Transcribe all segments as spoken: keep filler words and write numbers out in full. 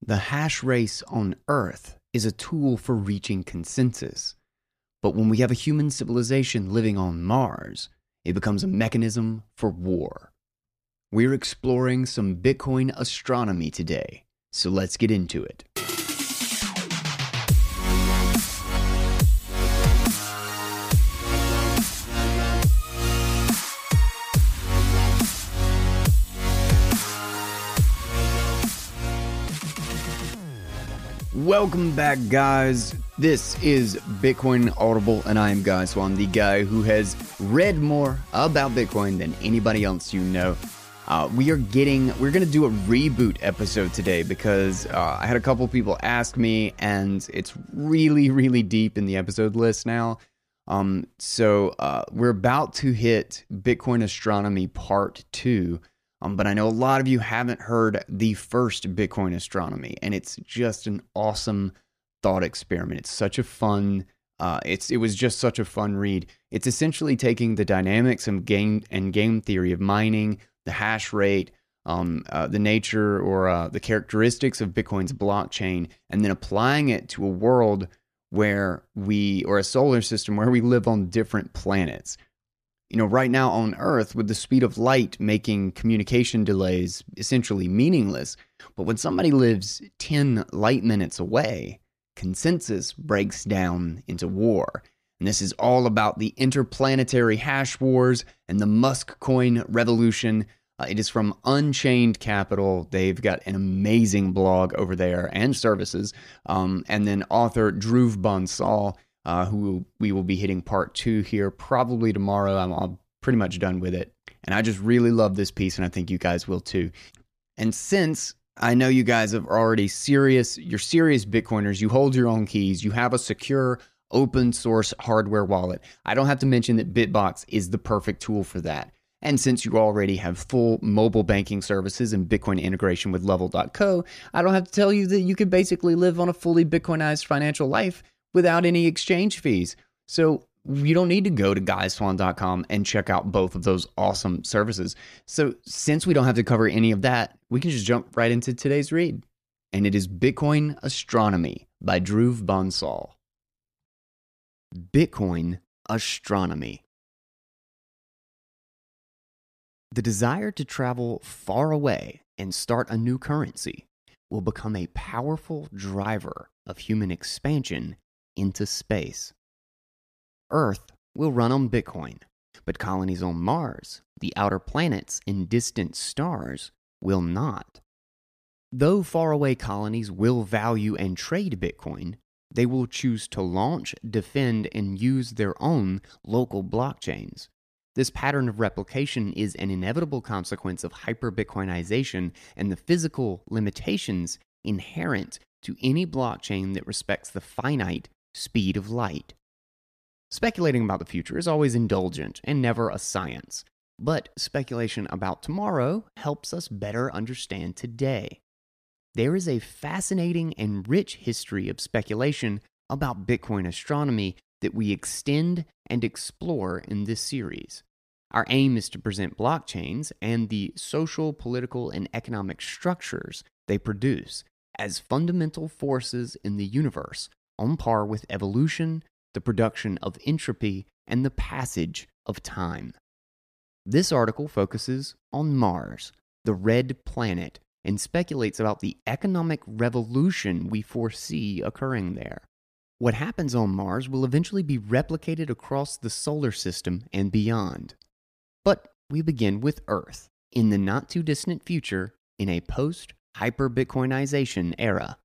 The hash race on Earth is a tool for reaching consensus. But when we have a human civilization living on Mars, it becomes a mechanism for war. We're exploring some Bitcoin astronomy today, so let's get into it. Welcome back, guys. This is Bitcoin Audible, and I am Guy Swan, the guy who has read more about Bitcoin than anybody else you know. Uh, we are getting, we're going to do a reboot episode today because uh, I had a couple people ask me, and it's really, really deep in the episode list now. Um, so uh, we're about to hit Bitcoin Astronomy Part two. Um, but I know a lot of you haven't heard the first Bitcoin Astronomy, and it's just an awesome thought experiment. It's such a fun, uh, it's it was just such a fun read. It's essentially taking the dynamics and game and game theory of mining, the hash rate, um, uh, the nature or uh, the characteristics of Bitcoin's blockchain, and then applying it to a world where we, or a solar system where we live on different planets. You know, right now on Earth, with the speed of light making communication delays essentially meaningless, but when somebody lives ten light minutes away, consensus breaks down into war. And this is all about the interplanetary hash wars and the Musk coin revolution. Uh, it is from Unchained Capital. They've got an amazing blog over there and services. Um, and then author Dhruv Bansal, Uh, who we will be hitting part two here probably tomorrow. I'm, I'm pretty much done with it. And I just really love this piece, and I think you guys will too. And since I know you guys are already serious, you're serious Bitcoiners, you hold your own keys, you have a secure open source hardware wallet, I don't have to mention that Bitbox is the perfect tool for that. And since you already have full mobile banking services and Bitcoin integration with Level dot co, I don't have to tell you that you can basically live on a fully Bitcoinized financial life without any exchange fees. So you don't need to go to guy swan dot com and check out both of those awesome services. So since we don't have to cover any of that, we can just jump right into today's read. And it is Bitcoin Astronomy by Dhruv Bansal. Bitcoin Astronomy. The desire to travel far away and start a new currency will become a powerful driver of human expansion into space. Earth will run on Bitcoin, but colonies on Mars, the outer planets, and distant stars will not. Though faraway colonies will value and trade Bitcoin, they will choose to launch, defend, and use their own local blockchains. This pattern of replication is an inevitable consequence of hyper-Bitcoinization and the physical limitations inherent to any blockchain that respects the finite speed of light. Speculating about the future is always indulgent and never a science, but speculation about tomorrow helps us better understand today. There is a fascinating and rich history of speculation about Bitcoin astronomy that we extend and explore in this series. Our aim is to present blockchains and the social, political, and economic structures they produce as fundamental forces in the universe, on par with evolution, the production of entropy, and the passage of time. This article focuses on Mars, the red planet, and speculates about the economic revolution we foresee occurring there. What happens on Mars will eventually be replicated across the solar system and beyond. But we begin with Earth, in the not-too-distant future, in a post-hyper-Bitcoinization era.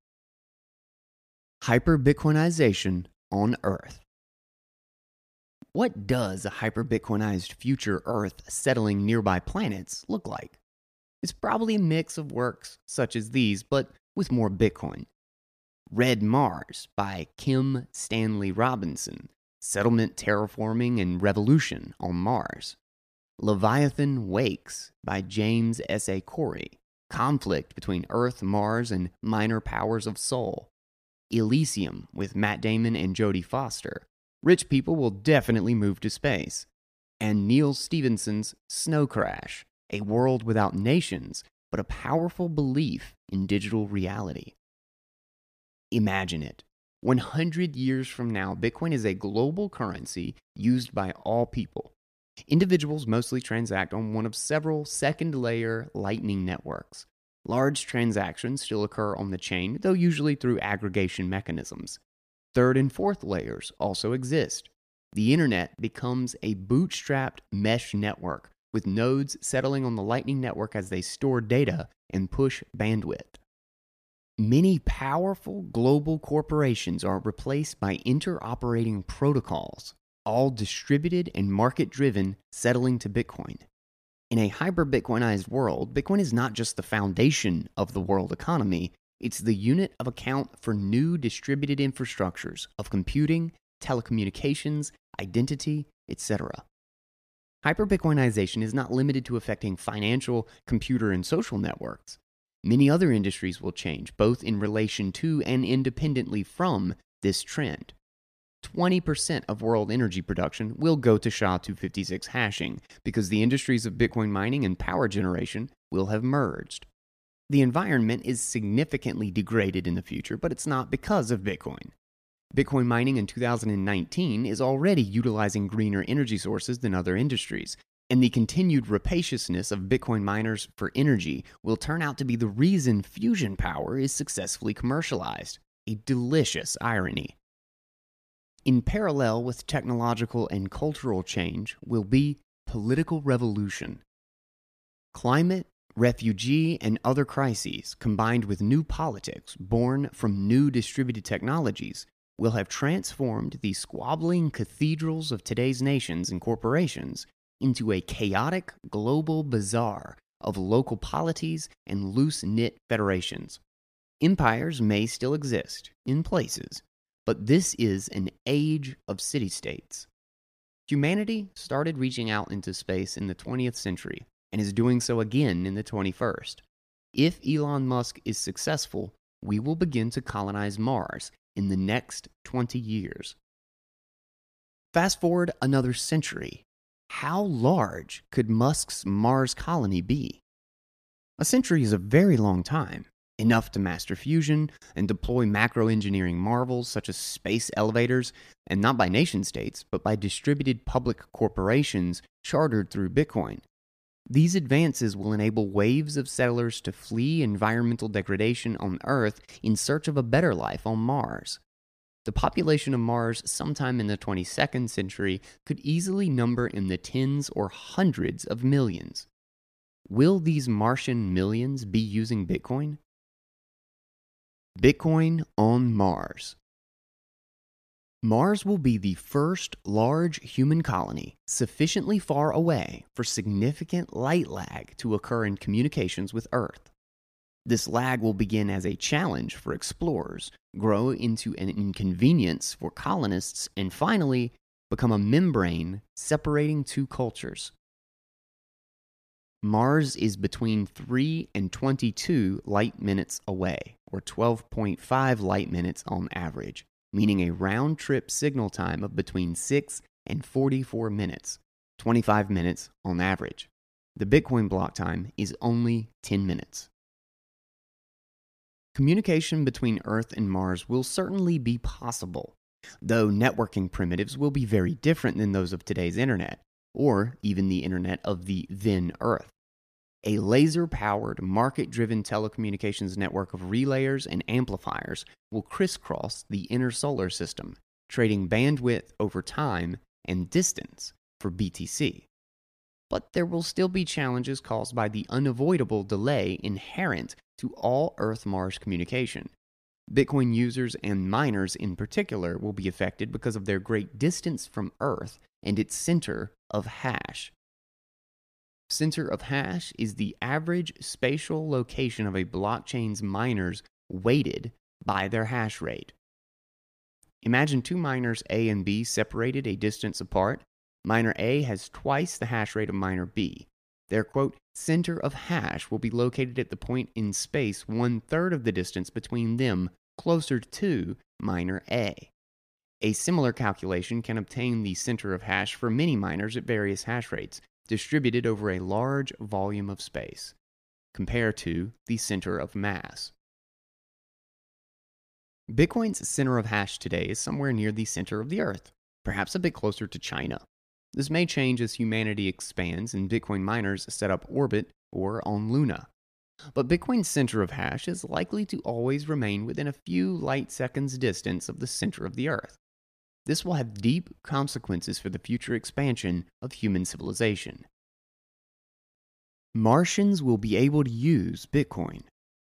Hyper-Bitcoinization on Earth. What does a hyper-Bitcoinized future Earth settling nearby planets look like? It's probably a mix of works such as these, but with more Bitcoin. Red Mars by Kim Stanley Robinson, Settlement, Terraforming, and Revolution on Mars. Leviathan Wakes by James S A Corey, Conflict between Earth, Mars, and Minor Powers of Sol. Elysium with Matt Damon and Jodie Foster. Rich people will definitely move to space. And Neil Stephenson's Snow Crash, A World Without Nations, but a powerful belief in digital reality. Imagine it. one hundred years from now, Bitcoin is a global currency used by all people. Individuals mostly transact on one of several second layer Lightning networks. Large transactions still occur on the chain, though usually through aggregation mechanisms. Third and fourth layers also exist. The internet becomes a bootstrapped mesh network, with nodes settling on the Lightning Network as they store data and push bandwidth. Many powerful global corporations are replaced by interoperating protocols, all distributed and market-driven, settling to Bitcoin. In a hyper-Bitcoinized world, Bitcoin is not just the foundation of the world economy, it's the unit of account for new distributed infrastructures of computing, telecommunications, identity, et cetera. Hyper-Bitcoinization is not limited to affecting financial, computer, and social networks. Many other industries will change, both in relation to and independently from this trend. twenty percent of world energy production will go to S H A two fifty-six hashing because the industries of Bitcoin mining and power generation will have merged. The environment is significantly degraded in the future, but it's not because of Bitcoin. Bitcoin mining in two thousand nineteen is already utilizing greener energy sources than other industries, and the continued rapaciousness of Bitcoin miners for energy will turn out to be the reason fusion power is successfully commercialized. A delicious irony. In parallel with technological and cultural change will be political revolution. Climate, refugee, and other crises, combined with new politics born from new distributed technologies, will have transformed the squabbling cathedrals of today's nations and corporations into a chaotic global bazaar of local polities and loose-knit federations. Empires may still exist in places, but this is an age of city-states. Humanity started reaching out into space in the twentieth century and is doing so again in the twenty-first. If Elon Musk is successful, we will begin to colonize Mars in the next twenty years. Fast forward another century. How large could Musk's Mars colony be? A century is a very long time, enough to master fusion and deploy macro-engineering marvels such as space elevators, and not by nation-states, but by distributed public corporations chartered through Bitcoin. These advances will enable waves of settlers to flee environmental degradation on Earth in search of a better life on Mars. The population of Mars sometime in the twenty-second century could easily number in the tens or hundreds of millions. Will these Martian millions be using Bitcoin? Bitcoin on Mars. Mars will be the first large human colony sufficiently far away for significant light lag to occur in communications with Earth. This lag will begin as a challenge for explorers, grow into an inconvenience for colonists, and finally become a membrane separating two cultures. Mars is between three and twenty-two light minutes away, or twelve point five light minutes on average, meaning a round-trip signal time of between six and forty-four minutes, twenty-five minutes on average. The Bitcoin block time is only ten minutes. Communication between Earth and Mars will certainly be possible, though networking primitives will be very different than those of today's internet, or even the internet of the then Earth. A laser-powered, market-driven telecommunications network of relayers and amplifiers will crisscross the inner solar system, trading bandwidth over time and distance for B T C. But there will still be challenges caused by the unavoidable delay inherent to all Earth-Mars communication. Bitcoin users and miners in particular will be affected because of their great distance from Earth and its center of hash. Center of hash is the average spatial location of a blockchain's miners weighted by their hash rate. Imagine two miners A and B separated a distance apart. Miner A has twice the hash rate of miner B. Their, quote, center of hash will be located at the point in space one-third of the distance between them, closer to miner A. A similar calculation can obtain the center of hash for many miners at various hash rates, distributed over a large volume of space. Compare to the center of mass. Bitcoin's center of hash today is somewhere near the center of the Earth, perhaps a bit closer to China. This may change as humanity expands and Bitcoin miners set up orbit or on Luna. But Bitcoin's center of hash is likely to always remain within a few light seconds distance of the center of the Earth. This will have deep consequences for the future expansion of human civilization. Martians will be able to use Bitcoin.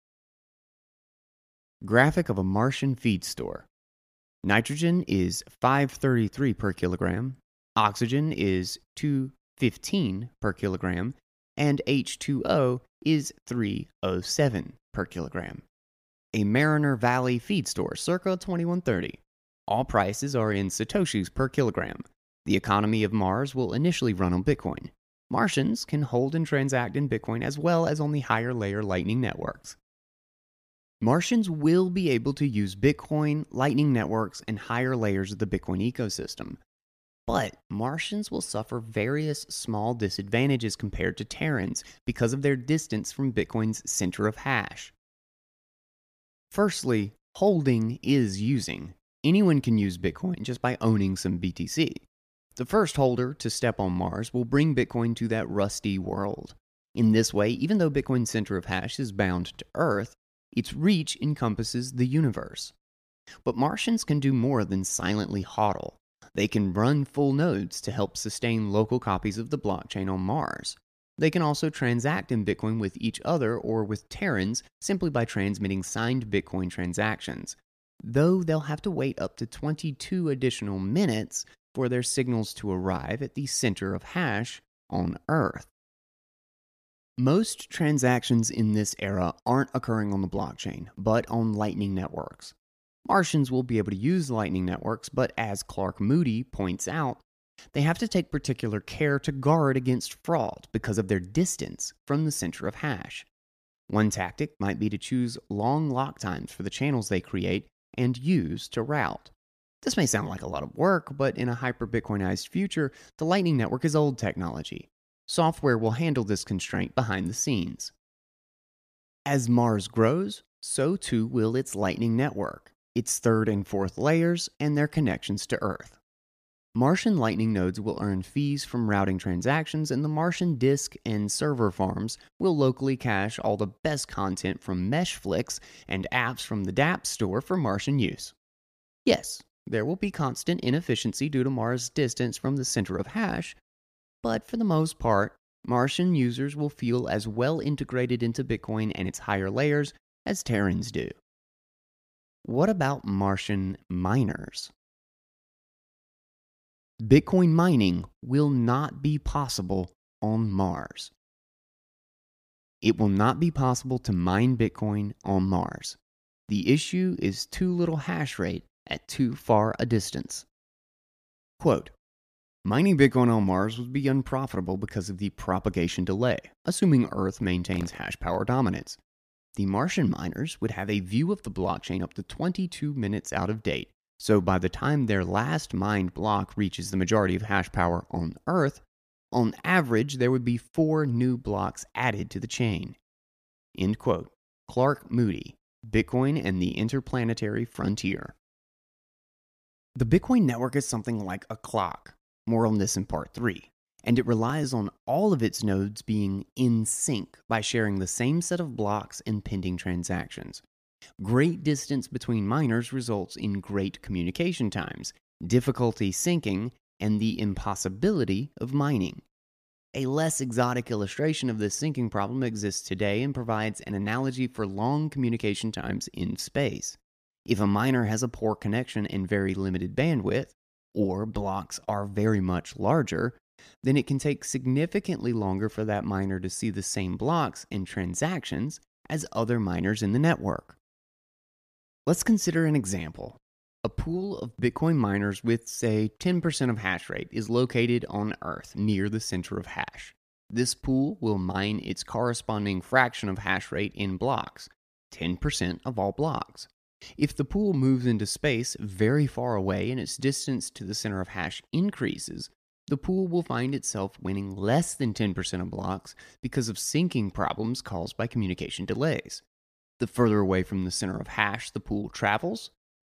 Graphic of a Martian feed store. Nitrogen is five thirty-three per kilogram, oxygen is two fifteen per kilogram, and H two O is three oh seven per kilogram. A Mariner Valley feed store circa twenty-one thirty. All prices are in Satoshis per kilogram. The economy of Mars will initially run on Bitcoin. Martians can hold and transact in Bitcoin as well as on the higher layer Lightning networks. Martians will be able to use Bitcoin, Lightning networks, and higher layers of the Bitcoin ecosystem. But Martians will suffer various small disadvantages compared to Terrans because of their distance from Bitcoin's center of hash. Firstly, holding is using. Anyone can use Bitcoin just by owning some B T C. The first holder to step on Mars will bring Bitcoin to that rusty world. In this way, even though Bitcoin's center of hash is bound to Earth, its reach encompasses the universe. But Martians can do more than silently hodl. They can run full nodes to help sustain local copies of the blockchain on Mars. They can also transact in Bitcoin with each other or with Terrans simply by transmitting signed Bitcoin transactions, though they'll have to wait up to twenty-two additional minutes for their signals to arrive at the center of hash on Earth. Most transactions in this era aren't occurring on the blockchain, but on Lightning networks. Martians will be able to use Lightning networks, but as Clark Moody points out, they have to take particular care to guard against fraud because of their distance from the center of hash. One tactic might be to choose long lock times for the channels they create and use to route. This may sound like a lot of work, but in a hyper-Bitcoinized future, the Lightning Network is old technology. Software will handle this constraint behind the scenes. As Mars grows, so too will its Lightning Network, its third and fourth layers, and their connections to Earth. Martian Lightning nodes will earn fees from routing transactions, and the Martian disk and server farms will locally cache all the best content from Meshflix and apps from the dApp store for Martian use. Yes, there will be constant inefficiency due to Mars' distance from the center of hash, but for the most part, Martian users will feel as well integrated into Bitcoin and its higher layers as Terrans do. What about Martian miners? Bitcoin mining will not be possible on Mars. It will not be possible to mine Bitcoin on Mars. The issue is too little hash rate at too far a distance. Quote, mining Bitcoin on Mars would be unprofitable because of the propagation delay, assuming Earth maintains hash power dominance. The Martian miners would have a view of the blockchain up to twenty-two minutes out of date, so by the time their last mined block reaches the majority of hash power on Earth, on average there would be four new blocks added to the chain. End quote. Clark Moody, Bitcoin and the Interplanetary Frontier. The Bitcoin network is something like a clock. More on this in part three. And it relies on all of its nodes being in sync by sharing the same set of blocks and pending transactions. Great distance between miners results in great communication times, difficulty syncing, and the impossibility of mining. A less exotic illustration of this syncing problem exists today and provides an analogy for long communication times in space. If a miner has a poor connection and very limited bandwidth, or blocks are very much larger, then it can take significantly longer for that miner to see the same blocks and transactions as other miners in the network. Let's consider an example. A pool of Bitcoin miners with, say, ten percent of hash rate is located on Earth near the center of hash. This pool will mine its corresponding fraction of hash rate in blocks, ten percent of all blocks. If the pool moves into space very far away and its distance to the center of hash increases, the pool will find itself winning less than ten percent of blocks because of syncing problems caused by communication delays. The further away from the center of hash the pool travels,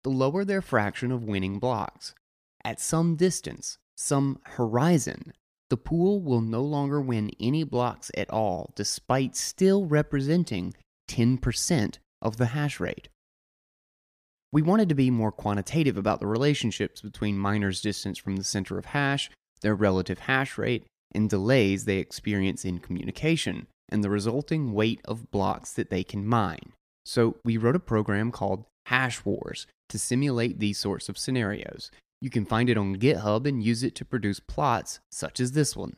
the lower their fraction of winning blocks. At some distance, some horizon, the pool will no longer win any blocks at all, despite still representing ten percent of the hash rate. We wanted to be more quantitative about the relationships between miners' distance from the center of hash, their relative hash rate, and delays they experience in communication, and the resulting weight of blocks that they can mine. So we wrote a program called Hash Wars to simulate these sorts of scenarios. You can find it on GitHub and use it to produce plots such as this one.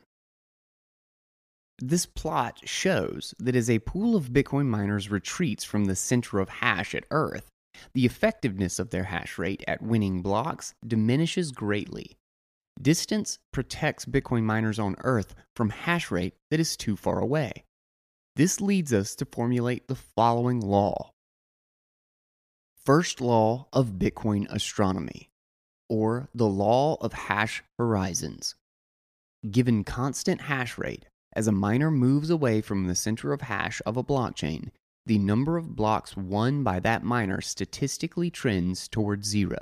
This plot shows that as a pool of Bitcoin miners retreats from the center of hash at Earth, the effectiveness of their hash rate at winning blocks diminishes greatly. Distance protects Bitcoin miners on Earth from hash rate that is too far away. This leads us to formulate the following law. First law of Bitcoin astronomy, or the law of hash horizons. Given constant hash rate, as a miner moves away from the center of hash of a blockchain, the number of blocks won by that miner statistically trends towards zero.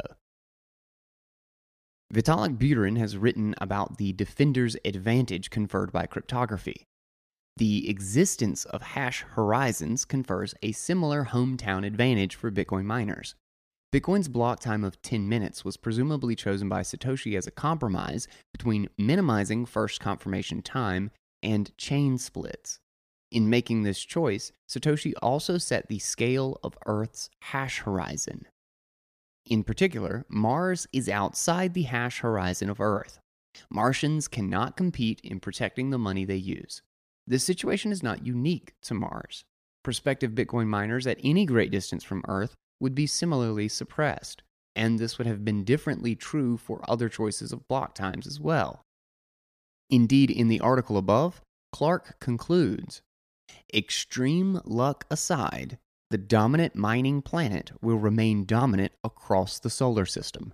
Vitalik Buterin has written about the defender's advantage conferred by cryptography. The existence of hash horizons confers a similar hometown advantage for Bitcoin miners. Bitcoin's block time of ten minutes was presumably chosen by Satoshi as a compromise between minimizing first confirmation time and chain splits. In making this choice, Satoshi also set the scale of Earth's hash horizon. In particular, Mars is outside the hash horizon of Earth. Martians cannot compete in protecting the money they use. This situation is not unique to Mars. Prospective Bitcoin miners at any great distance from Earth would be similarly suppressed, and this would have been differently true for other choices of block times as well. Indeed, in the article above, Clark concludes, extreme luck aside, the dominant mining planet will remain dominant across the solar system.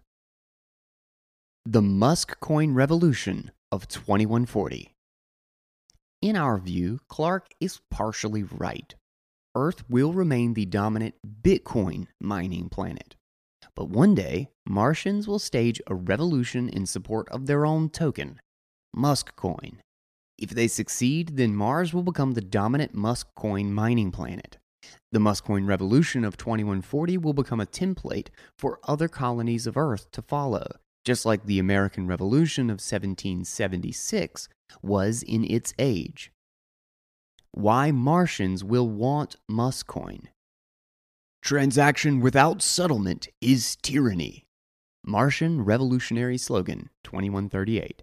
The Musk coin revolution of twenty-one forty. In our view, Clark is partially right. Earth will remain the dominant Bitcoin mining planet. But one day, Martians will stage a revolution in support of their own token, Musk coin. If they succeed, then Mars will become the dominant Musk coin mining planet. The Musk coin revolution of twenty-one forty will become a template for other colonies of Earth to follow, just like the American Revolution of seventeen seventy-six was in its age. Why Martians will want Musk coin. Transaction without settlement is tyranny. Martian revolutionary slogan, twenty-one thirty-eight.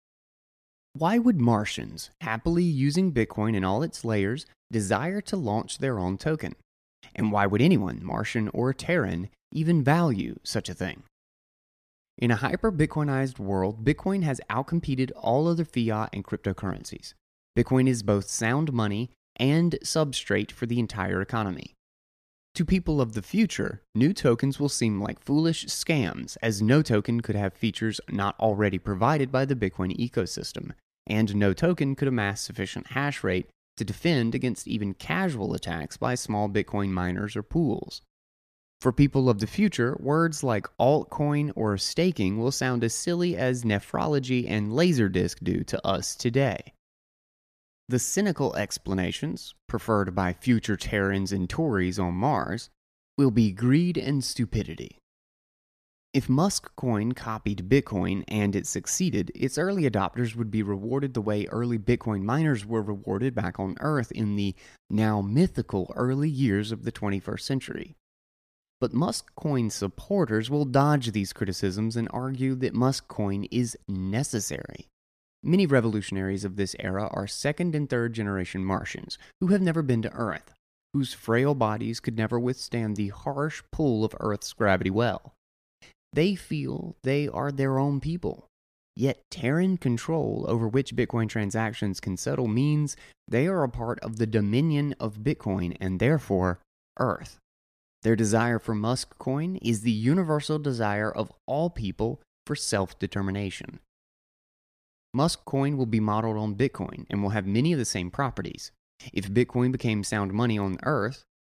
Why would Martians, happily using Bitcoin in all its layers, desire to launch their own token? And why would anyone, Martian or Terran, even value such a thing? In a hyper-Bitcoinized world, Bitcoin has outcompeted all other fiat and cryptocurrencies. Bitcoin is both sound money and substrate for the entire economy. To people of the future, new tokens will seem like foolish scams, as no token could have features not already provided by the Bitcoin ecosystem, and no token could amass sufficient hash rate to defend against even casual attacks by small Bitcoin miners or pools. For people of the future, words like altcoin or staking will sound as silly as nephrology and Laserdisc do to us today. The cynical explanations, preferred by future Terrans and Tories on Mars, will be greed and stupidity. If Musk coin copied Bitcoin and it succeeded, its early adopters would be rewarded the way early Bitcoin miners were rewarded back on Earth in the now mythical early years of the twenty-first century. But Musk coin supporters will dodge these criticisms and argue that Musk coin is necessary. Many revolutionaries of this era are second and third generation Martians who have never been to Earth, whose frail bodies could never withstand the harsh pull of Earth's gravity well. They feel they are their own people. Yet Terran control over which Bitcoin transactions can settle means they are a part of the dominion of Bitcoin and therefore Earth. Their desire for Musk coin is the universal desire of all people for self-determination. Musk coin will be modeled on Bitcoin and will have many of the same properties. If Bitcoin became sound money on Earth,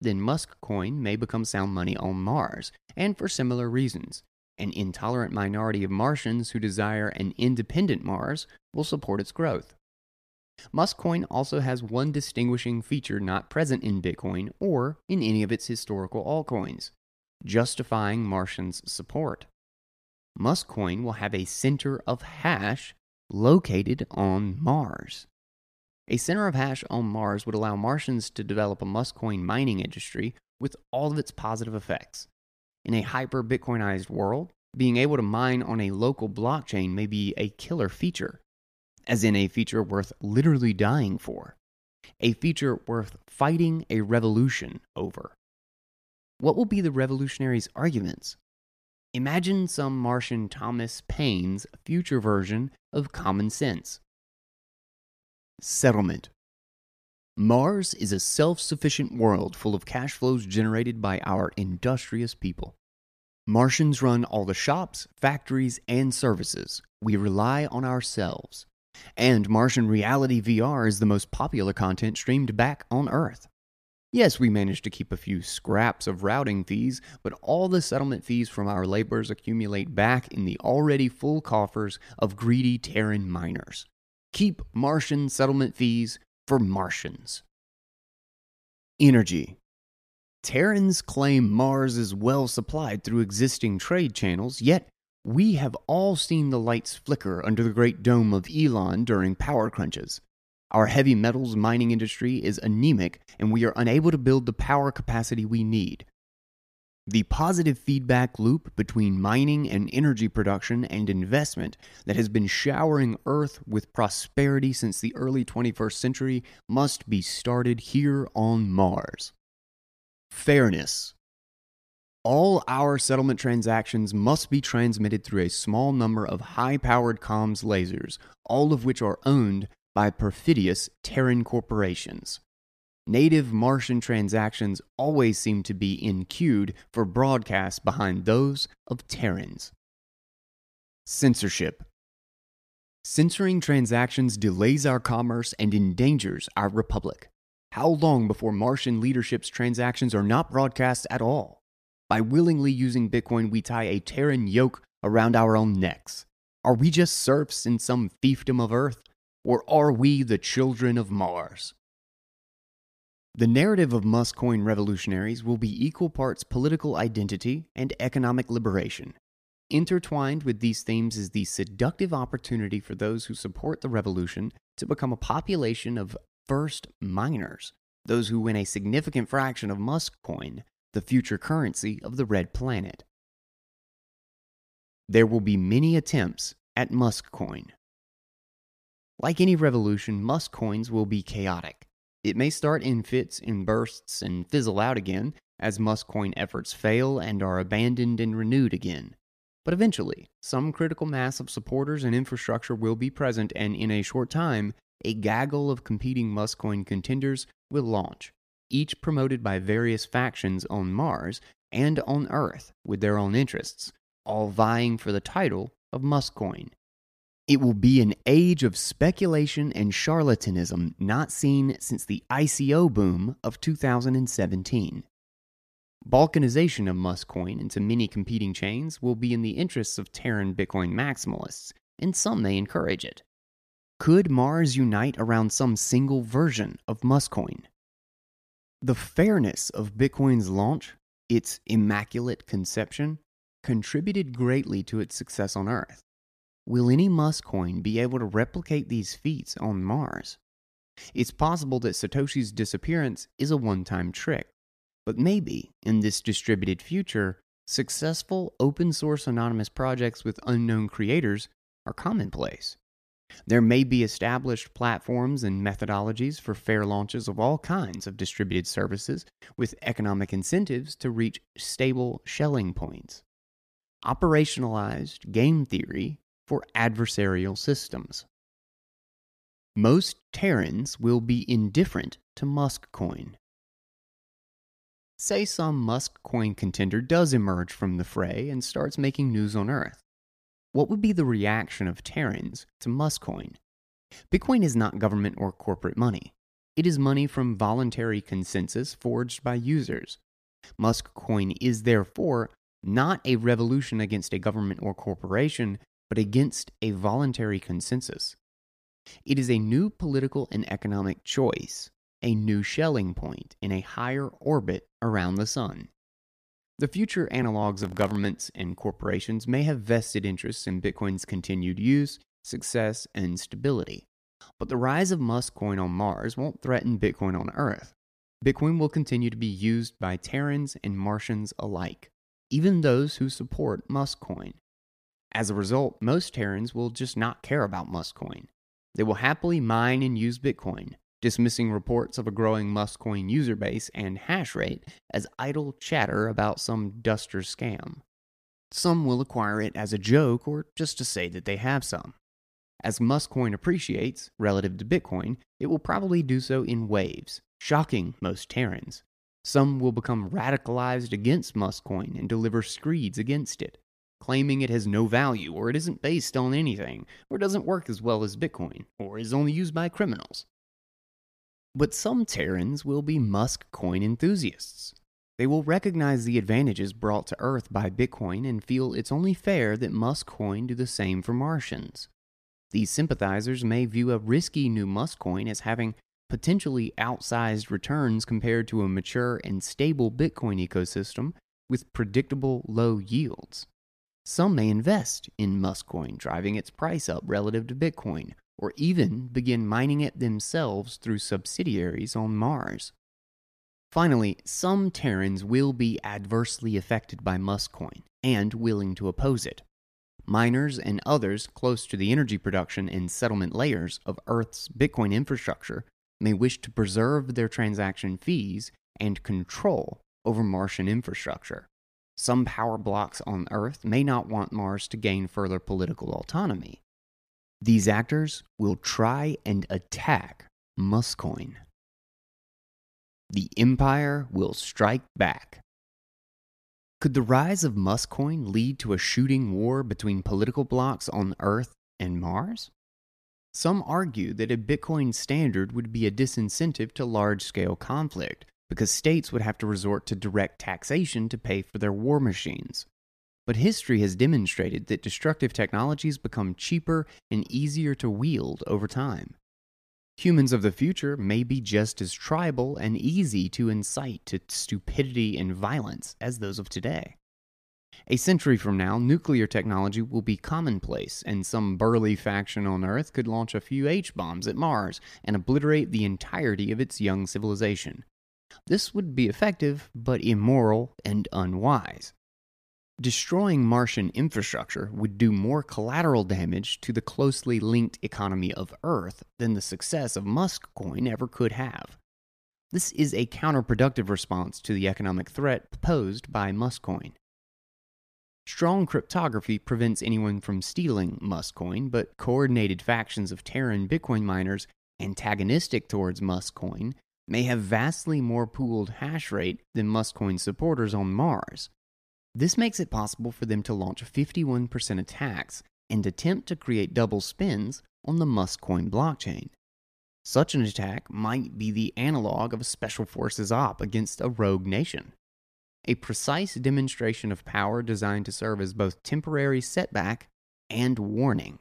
then Musk coin may become sound money on Mars, and for similar reasons. An intolerant minority of Martians who desire an independent Mars will support its growth. Musk coin also has one distinguishing feature not present in Bitcoin or in any of its historical altcoins: justifying Martians' support. Musk coin will have a center of hash located on Mars. A center of hash on Mars would allow Martians to develop a Musk coin mining industry with all of its positive effects. In a hyper-Bitcoinized world, being able to mine on a local blockchain may be a killer feature, as in a feature worth literally dying for, a feature worth fighting a revolution over. What will be the revolutionaries' arguments? Imagine some Martian Thomas Paine's future version of common sense. Settlement. Mars is a self-sufficient world full of cash flows generated by our industrious people. Martians run all the shops, factories, and services. We rely on ourselves. And Martian Reality V R is the most popular content streamed back on Earth. Yes, we managed to keep a few scraps of routing fees, but all the settlement fees from our labors accumulate back in the already full coffers of greedy Terran miners. Keep Martian settlement fees for Martians. Energy. Terrans claim Mars is well supplied through existing trade channels, yet we have all seen the lights flicker under the great dome of Elon during power crunches. Our heavy metals mining industry is anemic, and we are unable to build the power capacity we need. The positive feedback loop between mining and energy production and investment that has been showering Earth with prosperity since the early twenty-first century must be started here on Mars. Fairness. All our settlement transactions must be transmitted through a small number of high-powered comms lasers, all of which are owned by perfidious Terran corporations. Native Martian transactions always seem to be in-queued for broadcast behind those of Terrans. Censorship. Censoring transactions delays our commerce and endangers our republic. How long before Martian leadership's transactions are not broadcast at all? By willingly using Bitcoin, we tie a Terran yoke around our own necks. Are we just serfs in some fiefdom of Earth? Or are we the children of Mars? The narrative of Musk coin revolutionaries will be equal parts political identity and economic liberation. Intertwined with these themes is the seductive opportunity for those who support the revolution to become a population of first miners, those who win a significant fraction of Musk coin, the future currency of the Red Planet. There will be many attempts at Musk coin. Like any revolution, Musk coins will be chaotic. It may start in fits and bursts and fizzle out again as Musk coin efforts fail and are abandoned and renewed again. But eventually, some critical mass of supporters and infrastructure will be present, and in a short time, a gaggle of competing Musk coin contenders will launch, each promoted by various factions on Mars and on Earth with their own interests, all vying for the title of Musk coin. It will be an age of speculation and charlatanism not seen since the I C O boom of two thousand seventeen. Balkanization of Musk coin into many competing chains will be in the interests of Terran Bitcoin maximalists, and some may encourage it. Could Mars unite around some single version of Musk coin? The fairness of Bitcoin's launch, its immaculate conception, contributed greatly to its success on Earth. Will any Musk coin be able to replicate these feats on Mars? It's possible that Satoshi's disappearance is a one-time trick, but maybe, in this distributed future, successful open-source anonymous projects with unknown creators are commonplace. There may be established platforms and methodologies for fair launches of all kinds of distributed services with economic incentives to reach stable shelling points. Operationalized game theory for adversarial systems. Most Terrans will be indifferent to Musk coin. Say some Musk coin contender does emerge from the fray and starts making news on Earth. What would be the reaction of Terrans to Musk coin? Bitcoin is not government or corporate money. It is money from voluntary consensus forged by users. Musk Coin is therefore not a revolution against a government or corporation, but against a voluntary consensus. It is a new political and economic choice, a new Schelling point in a higher orbit around the sun. The future analogs of governments and corporations may have vested interests in Bitcoin's continued use, success, and stability. But the rise of Musk Coin on Mars won't threaten Bitcoin on Earth. Bitcoin will continue to be used by Terrans and Martians alike, even those who support Musk Coin. As a result, most Terrans will just not care about Musk Coin. They will happily mine and use Bitcoin, dismissing reports of a growing Musk Coin user base and hash rate as idle chatter about some duster scam. Some will acquire it as a joke or just to say that they have some. As Musk Coin appreciates relative to Bitcoin, it will probably do so in waves, shocking most Terrans. Some will become radicalized against Musk Coin and deliver screeds against it, claiming it has no value or it isn't based on anything, or doesn't work as well as Bitcoin, or is only used by criminals. But some Terrans will be Musk Coin enthusiasts. They will recognize the advantages brought to Earth by Bitcoin and feel it's only fair that Musk Coin do the same for Martians. These sympathizers may view a risky new Musk Coin as having potentially outsized returns compared to a mature and stable Bitcoin ecosystem with predictable low yields. Some may invest in Musk Coin, driving its price up relative to Bitcoin, or even begin mining it themselves through subsidiaries on Mars. Finally, some Terrans will be adversely affected by Musk Coin and willing to oppose it. Miners and others close to the energy production and settlement layers of Earth's Bitcoin infrastructure may wish to preserve their transaction fees and control over Martian infrastructure. Some power blocks on Earth may not want Mars to gain further political autonomy. These actors will try and attack Musk Coin. The Empire will strike back. Could the rise of Musk Coin lead to a shooting war between political blocs on Earth and Mars? Some argue that a Bitcoin standard would be a disincentive to large-scale conflict, because states would have to resort to direct taxation to pay for their war machines. But history has demonstrated that destructive technologies become cheaper and easier to wield over time. Humans of the future may be just as tribal and easy to incite to stupidity and violence as those of today. A century from now, nuclear technology will be commonplace, and some burly faction on Earth could launch a few H-bombs at Mars and obliterate the entirety of its young civilization. This would be effective, but immoral and unwise. Destroying Martian infrastructure would do more collateral damage to the closely linked economy of Earth than the success of Musk Coin ever could have. This is a counterproductive response to the economic threat posed by Musk Coin. Strong cryptography prevents anyone from stealing Musk Coin, but coordinated factions of Terran Bitcoin miners antagonistic towards Musk Coin may have vastly more pooled hash rate than Musk Coin supporters on Mars. This makes it possible for them to launch fifty-one percent attacks and attempt to create double spins on the Musk Coin blockchain. Such an attack might be the analog of a special forces op against a rogue nation. A precise demonstration of power designed to serve as both temporary setback and warning.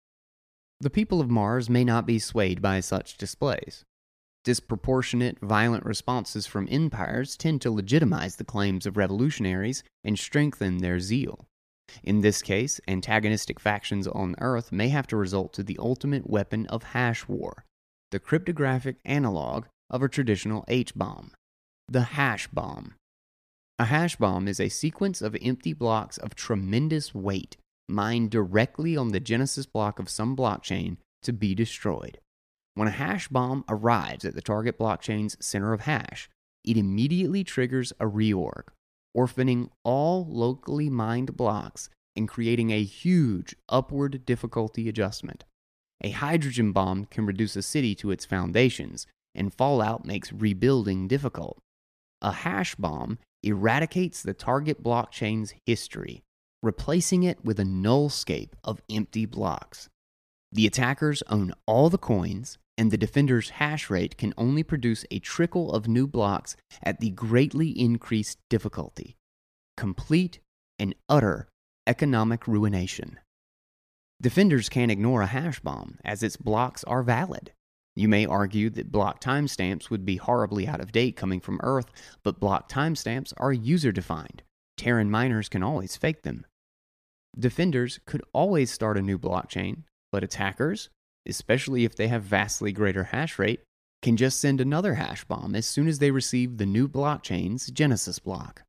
The people of Mars may not be swayed by such displays. Disproportionate, violent responses from empires tend to legitimize the claims of revolutionaries and strengthen their zeal. In this case, antagonistic factions on Earth may have to resort to the ultimate weapon of hash war, the cryptographic analog of a traditional H-bomb, the hash bomb. A hash bomb is a sequence of empty blocks of tremendous weight mined directly on the genesis block of some blockchain to be destroyed. When a hash bomb arrives at the target blockchain's center of hash, it immediately triggers a reorg, orphaning all locally mined blocks and creating a huge upward difficulty adjustment. A hydrogen bomb can reduce a city to its foundations, and fallout makes rebuilding difficult. A hash bomb eradicates the target blockchain's history, replacing it with a nullscape of empty blocks. The attackers own all the coins, and the defender's hash rate can only produce a trickle of new blocks at the greatly increased difficulty. Complete and utter economic ruination. Defenders can't ignore a hash bomb, as its blocks are valid. You may argue that block timestamps would be horribly out of date coming from Earth, but block timestamps are user-defined. Terran miners can always fake them. Defenders could always start a new blockchain, but attackers, especially if they have vastly greater hash rate, can just send another hash bomb as soon as they receive the new blockchain's genesis block.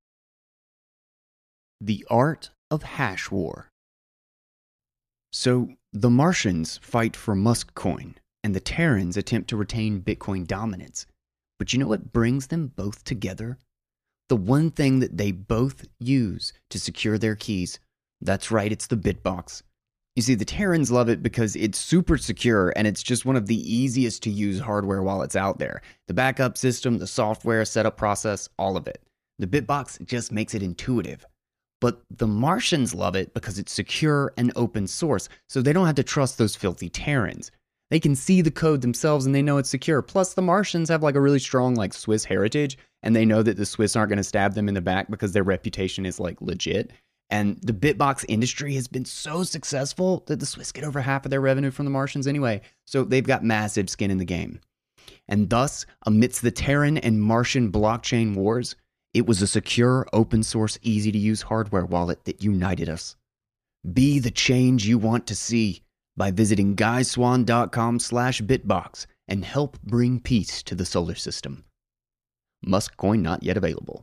The art of hash war. So, the Martians fight for Musk coin, and the Terrans attempt to retain Bitcoin dominance. But you know what brings them both together? The one thing that they both use to secure their keys. That's right, it's the Bitbox. You see, the Terrans love it because it's super secure and it's just one of the easiest to use hardware wallets out there. The backup system, the software, setup process, all of it. The Bitbox just makes it intuitive. But the Martians love it because it's secure and open source, so they don't have to trust those filthy Terrans. They can see the code themselves and they know it's secure. Plus, the Martians have like a really strong like Swiss heritage, and they know that the Swiss aren't going to stab them in the back because their reputation is like legit. And the Bitbox industry has been so successful that the Swiss get over half of their revenue from the Martians anyway, so they've got massive skin in the game. And thus, amidst the Terran and Martian blockchain wars, it was a secure, open source, easy to use hardware wallet that united us. Be the change you want to see by visiting guyswan.com slash bitbox and help bring peace to the solar system. Musk coin not yet available.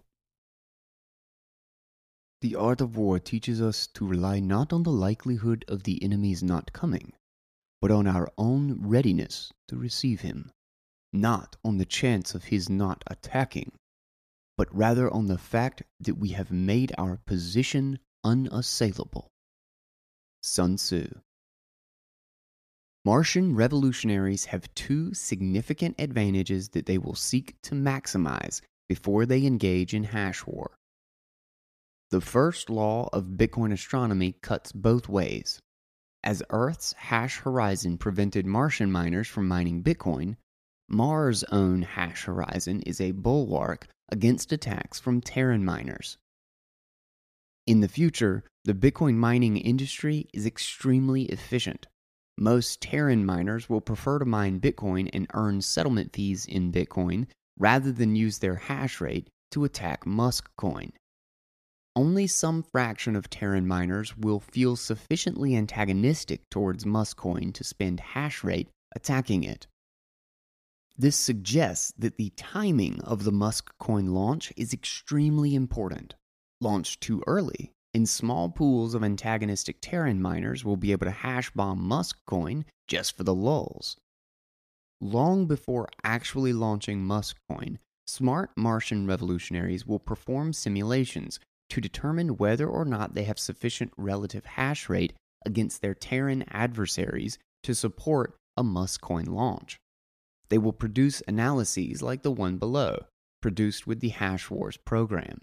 The art of war teaches us to rely not on the likelihood of the enemy's not coming, but on our own readiness to receive him, not on the chance of his not attacking, but rather on the fact that we have made our position unassailable. Sun Tzu. Martian revolutionaries have two significant advantages that they will seek to maximize before they engage in hash war. The first law of Bitcoin astronomy cuts both ways. As Earth's hash horizon prevented Martian miners from mining Bitcoin, Mars' own hash horizon is a bulwark against attacks from Terran miners. In the future, the Bitcoin mining industry is extremely efficient. Most Terran miners will prefer to mine Bitcoin and earn settlement fees in Bitcoin rather than use their hash rate to attack Musk coin. Only some fraction of Terran miners will feel sufficiently antagonistic towards Musk coin to spend hash rate attacking it. This suggests that the timing of the Musk coin launch is extremely important. Launched too early, and small pools of antagonistic Terran miners will be able to hash bomb Musk coin just for the lulz. Long before actually launching Musk coin, smart Martian revolutionaries will perform simulations to determine whether or not they have sufficient relative hash rate against their Terran adversaries to support a Musk coin launch. They will produce analyses like the one below, produced with the Hash Wars program.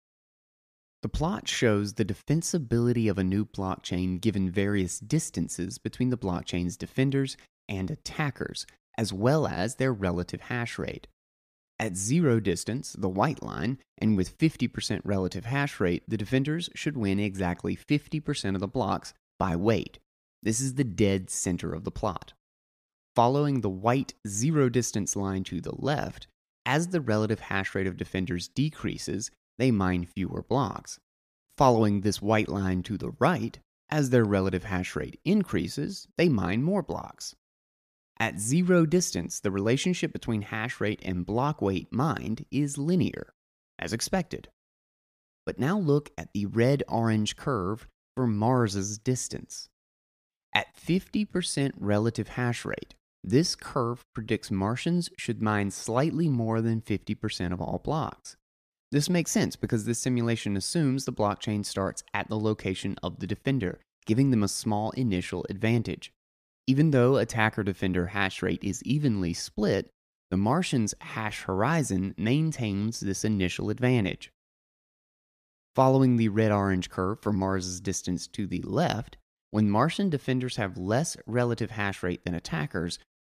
The plot shows the defensibility of a new blockchain given various distances between the blockchain's defenders and attackers, as well as their relative hash rate. At zero distance, the white line, and with fifty percent relative hash rate, the defenders should win exactly fifty percent of the blocks by weight. This is the dead center of the plot. Following the white zero distance line to the left, as the relative hash rate of defenders decreases, they mine fewer blocks. Following this white line to the right, as their relative hash rate increases, they mine more blocks. At zero distance, the relationship between hash rate and block weight mined is linear, as expected. But now look at the red-orange curve for Mars's distance. At fifty percent relative hash rate, this curve predicts Martians should mine slightly more than fifty percent of all blocks. This makes sense because this simulation assumes the blockchain starts at the location of the defender, giving them a small initial advantage. Even though attacker-defender hash rate is evenly split, the Martians' hash horizon maintains this initial advantage. Following the red-orange curve for Mars's distance to the left, when Martian defenders have less relative hash rate than attackers,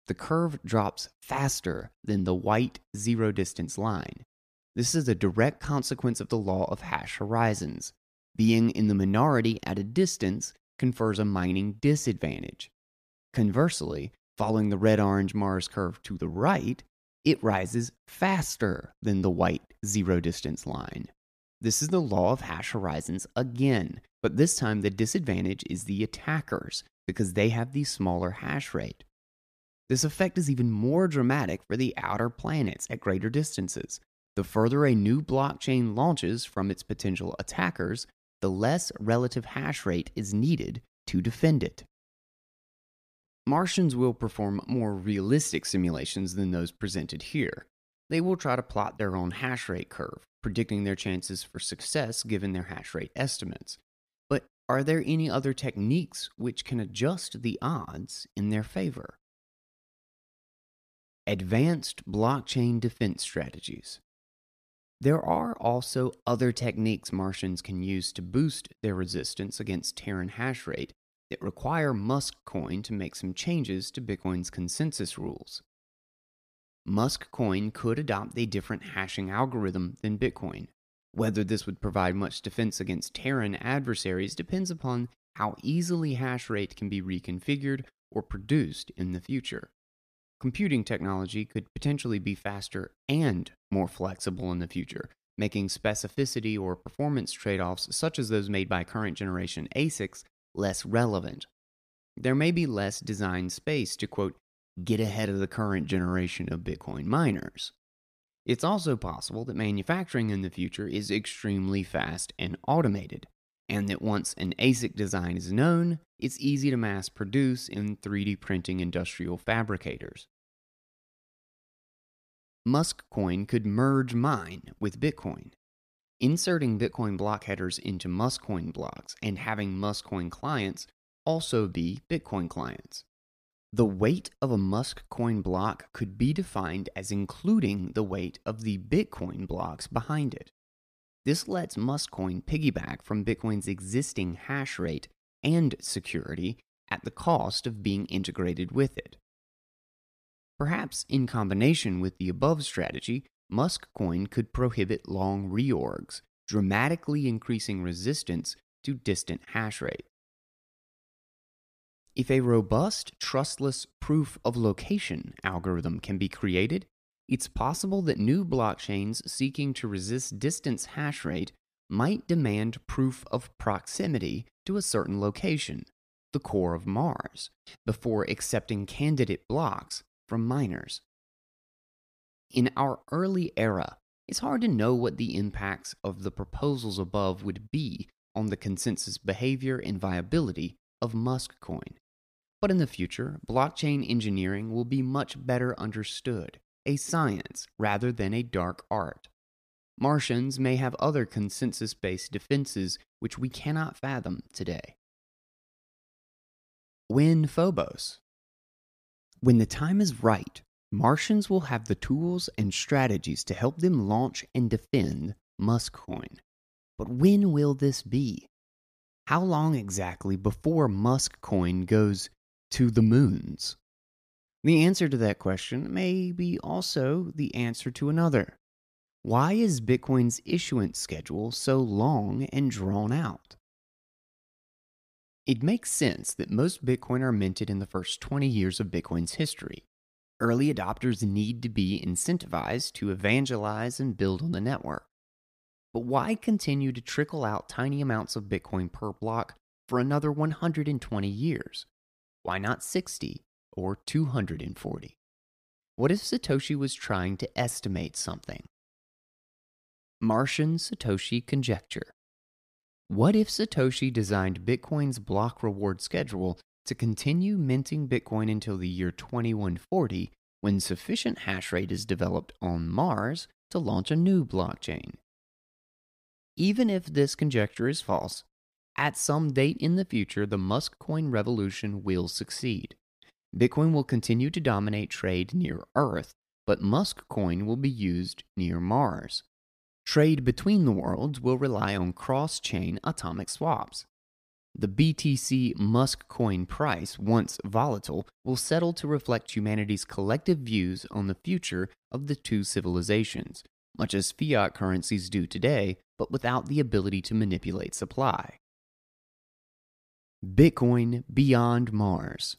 the curve drops faster than the white zero distance line. This is a direct consequence of the law of hash horizons. Being in the minority at a distance confers a mining disadvantage. Conversely, following the red-orange Mars curve to the right, it rises faster than the white zero distance line. This is the law of hash horizons again, but this time the disadvantage is the attackers because they have the smaller hash rate. This effect is even more dramatic for the outer planets at greater distances. The further a new blockchain launches from its potential attackers, the less relative hash rate is needed to defend it. Martians will perform more realistic simulations than those presented here. They will try to plot their own hash rate curve, predicting their chances for success given their hash rate estimates. But are there any other techniques which can adjust the odds in their favor? Advanced blockchain defense strategies. There are also other techniques Martians can use to boost their resistance against Terran hash rate that require Musk Coin to make some changes to Bitcoin's consensus rules. Musk Coin could adopt a different hashing algorithm than Bitcoin. Whether this would provide much defense against Terran adversaries depends upon how easily hash rate can be reconfigured or produced in the future. Computing technology could potentially be faster and more flexible in the future, making specificity or performance trade-offs such as those made by current generation A S I Cs less relevant. There may be less design space to, quote, get ahead of the current generation of Bitcoin miners. It's also possible that manufacturing in the future is extremely fast and automated, and that once an A S I C design is known, it's easy to mass produce in three D printing industrial fabricators. Musk Coin could merge mine with Bitcoin. Inserting Bitcoin block headers into Musk Coin blocks and having Musk Coin clients also be Bitcoin clients. The weight of a Musk Coin block could be defined as including the weight of the Bitcoin blocks behind it. This lets Musk Coin piggyback from Bitcoin's existing hash rate and security at the cost of being integrated with it. Perhaps in combination with the above strategy, Musk Coin could prohibit long reorgs, dramatically increasing resistance to distant hash rate. If a robust, trustless proof of location algorithm can be created, it's possible that new blockchains seeking to resist distance hash rate might demand proof of proximity to a certain location, the core of Mars, before accepting candidate blocks from miners. In our early era, it's hard to know what the impacts of the proposals above would be on the consensus behavior and viability of Musk Coin. But in the future, blockchain engineering will be much better understood, a science rather than a dark art. Martians may have other consensus-based defenses which we cannot fathom today. Win Phobos. When the time is right, Martians will have the tools and strategies to help them launch and defend Musk Coin. But when will this be? How long exactly before Musk Coin goes to the moons? The answer to that question may be also the answer to another. Why is Bitcoin's issuance schedule so long and drawn out? It makes sense that most Bitcoin are minted in the first twenty years of Bitcoin's history. Early adopters need to be incentivized to evangelize and build on the network. But why continue to trickle out tiny amounts of Bitcoin per block for another one hundred twenty years? Why not sixty or two hundred forty? What if Satoshi was trying to estimate something? Martian Satoshi conjecture. What if Satoshi designed Bitcoin's block reward schedule to continue minting Bitcoin until the year twenty-one forty, when sufficient hash rate is developed on Mars to launch a new blockchain? Even if this conjecture is false, at some date in the future, the Musk Coin revolution will succeed. Bitcoin will continue to dominate trade near Earth, but Musk Coin will be used near Mars. Trade between the worlds will rely on cross-chain atomic swaps. The B T C Musk coin price, once volatile, will settle to reflect humanity's collective views on the future of the two civilizations, much as fiat currencies do today, but without the ability to manipulate supply. Bitcoin beyond Mars.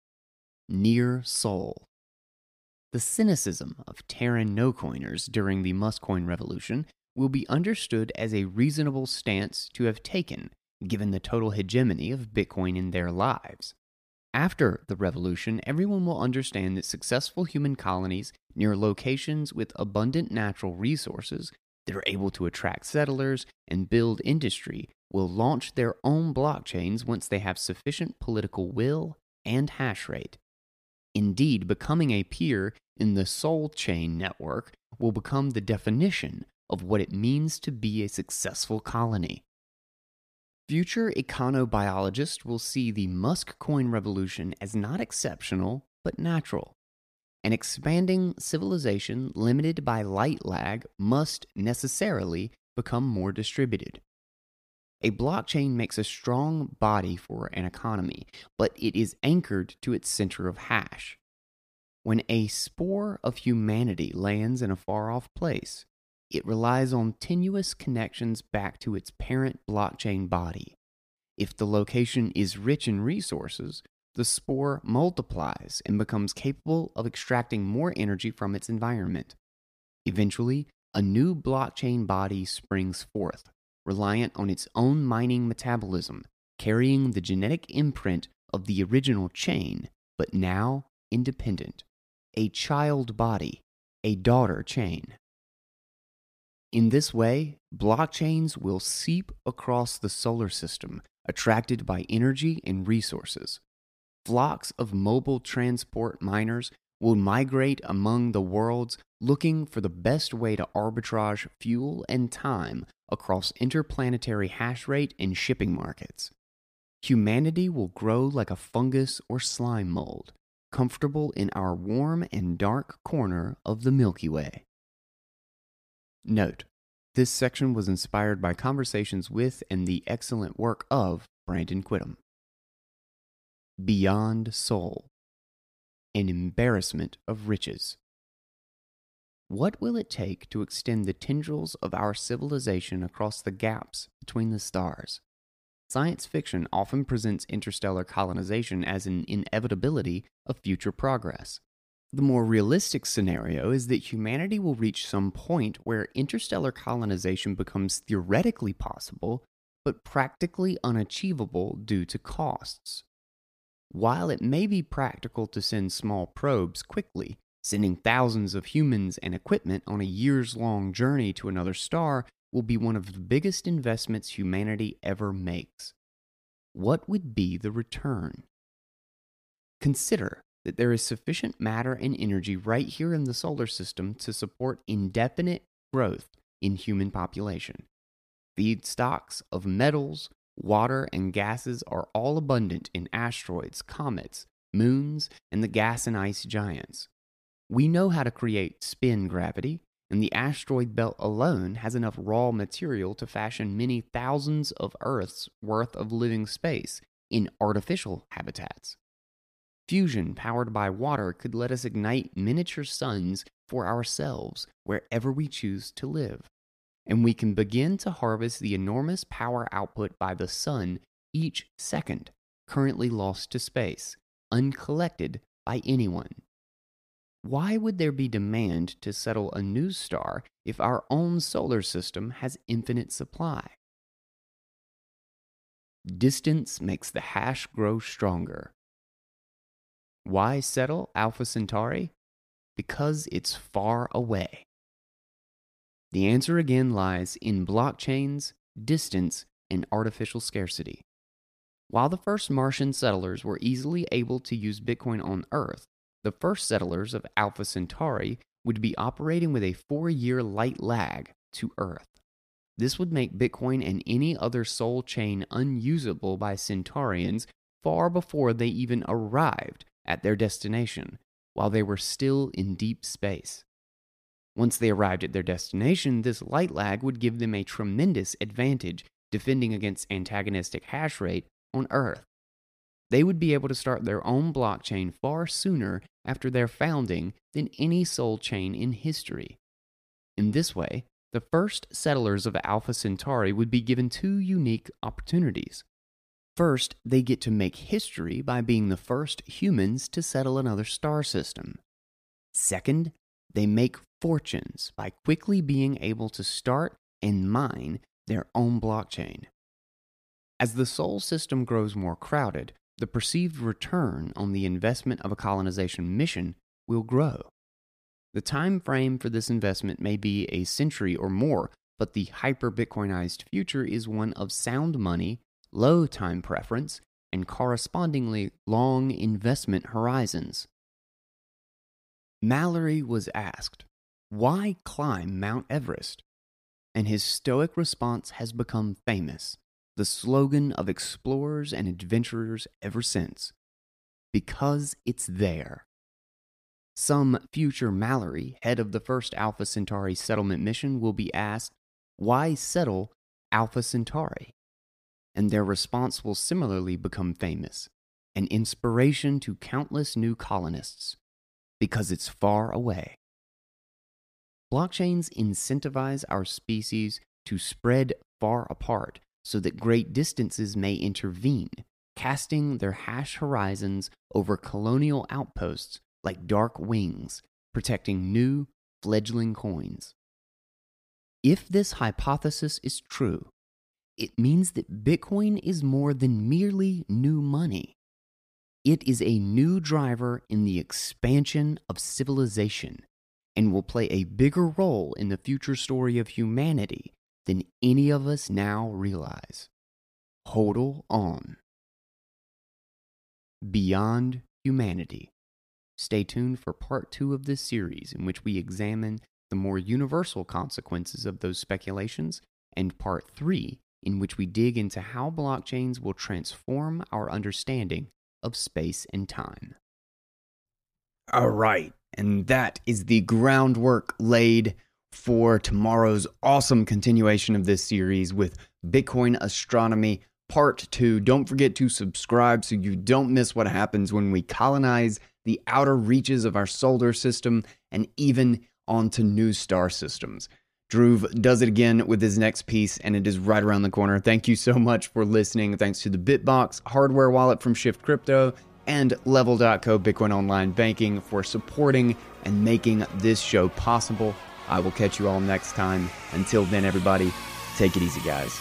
Near Sol. The cynicism of Terran no-coiners during the Muskcoin revolution will be understood as a reasonable stance to have taken, given the total hegemony of Bitcoin in their lives. After the revolution, everyone will understand that successful human colonies near locations with abundant natural resources that are able to attract settlers and build industry will launch their own blockchains once they have sufficient political will and hash rate. Indeed, becoming a peer in the Sol Chain network will become the definition of what it means to be a successful colony. Future econobiologists will see the Musk coin revolution as not exceptional, but natural. An expanding civilization limited by light lag must necessarily become more distributed. A blockchain makes a strong body for an economy, but it is anchored to its center of hash. When a spore of humanity lands in a far-off place, it relies on tenuous connections back to its parent blockchain body. If the location is rich in resources, the spore multiplies and becomes capable of extracting more energy from its environment. Eventually, a new blockchain body springs forth, reliant on its own mining metabolism, carrying the genetic imprint of the original chain, but now independent. A child body, a daughter chain. In this way, blockchains will seep across the solar system, attracted by energy and resources. Flocks of mobile transport miners will migrate among the worlds looking for the best way to arbitrage fuel and time across interplanetary hash rate and shipping markets. Humanity will grow like a fungus or slime mold, comfortable in our warm and dark corner of the Milky Way. Note: this section was inspired by conversations with and the excellent work of Brandon Quittem. Beyond Sol. An embarrassment of riches. What will it take to extend the tendrils of our civilization across the gaps between the stars? Science fiction often presents interstellar colonization as an inevitability of future progress. The more realistic scenario is that humanity will reach some point where interstellar colonization becomes theoretically possible, but practically unachievable due to costs. While it may be practical to send small probes quickly, sending thousands of humans and equipment on a years-long journey to another star will be one of the biggest investments humanity ever makes. What would be the return? Consider that there is sufficient matter and energy right here in the solar system to support indefinite growth in human population. Feedstocks of metals, water, and gases are all abundant in asteroids, comets, moons, and the gas and ice giants. We know how to create spin gravity, and the asteroid belt alone has enough raw material to fashion many thousands of Earths worth of living space in artificial habitats. Fusion powered by water could let us ignite miniature suns for ourselves wherever we choose to live. And we can begin to harvest the enormous power output by the sun each second, currently lost to space, uncollected by anyone. Why would there be demand to settle a new star if our own solar system has infinite supply? Distance makes the hash grow stronger. Why settle Alpha Centauri? Because it's far away. The answer again lies in blockchains, distance, and artificial scarcity. While the first Martian settlers were easily able to use Bitcoin on Earth, the first settlers of Alpha Centauri would be operating with a four-year light lag to Earth. This would make Bitcoin and any other Sol chain unusable by Centaurians far before they even arrived at their destination, while they were still in deep space. Once they arrived at their destination, this light lag would give them a tremendous advantage defending against antagonistic hash rate on Earth. They would be able to start their own blockchain far sooner after their founding than any Sol chain in history. In this way, the first settlers of Alpha Centauri would be given two unique opportunities. First, they get to make history by being the first humans to settle another star system. Second, they make fortunes by quickly being able to start and mine their own blockchain. As the Sol system grows more crowded, the perceived return on the investment of a colonization mission will grow. The time frame for this investment may be a century or more, but the hyper-Bitcoinized future is one of sound money, low time preference, and correspondingly long investment horizons. Mallory was asked, "Why climb Mount Everest?" And his stoic response has become famous, the slogan of explorers and adventurers ever since. Because it's there. Some future Mallory, head of the first Alpha Centauri settlement mission, will be asked, "Why settle Alpha Centauri?" And their response will similarly become famous, an inspiration to countless new colonists, because it's far away. Blockchains incentivize our species to spread far apart so that great distances may intervene, casting their hash horizons over colonial outposts like dark wings, protecting new, fledgling coins. If this hypothesis is true, it means that Bitcoin is more than merely new money. It is a new driver in the expansion of civilization and will play a bigger role in the future story of humanity than any of us now realize. Hodl on. Beyond Humanity. Stay tuned for part two of this series, in which we examine the more universal consequences of those speculations, and part three, in which we dig into how blockchains will transform our understanding of space and time. All right, and that is the groundwork laid for tomorrow's awesome continuation of this series with Bitcoin Astronomy Part two. Don't forget to subscribe so you don't miss what happens when we colonize the outer reaches of our solar system and even onto new star systems. Dhruv does it again with his next piece, and it is right around the corner. Thank you so much for listening. Thanks to the Bitbox hardware wallet from Shift Crypto and Level dot co Bitcoin Online Banking for supporting and making this show possible. I will catch you all next time. Until then, everybody, take it easy, guys.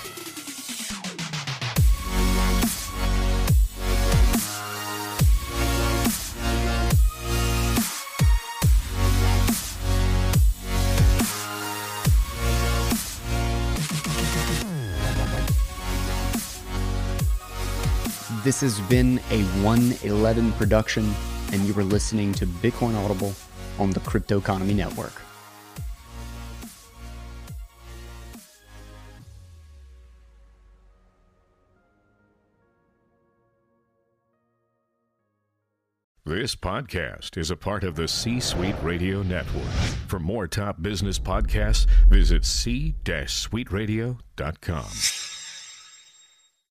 This has been a one eleven production, and you were listening to Bitcoin Audible on the Crypto Economy Network. This podcast is a part of the C-Suite Radio Network. For more top business podcasts, visit c suite radio dot com.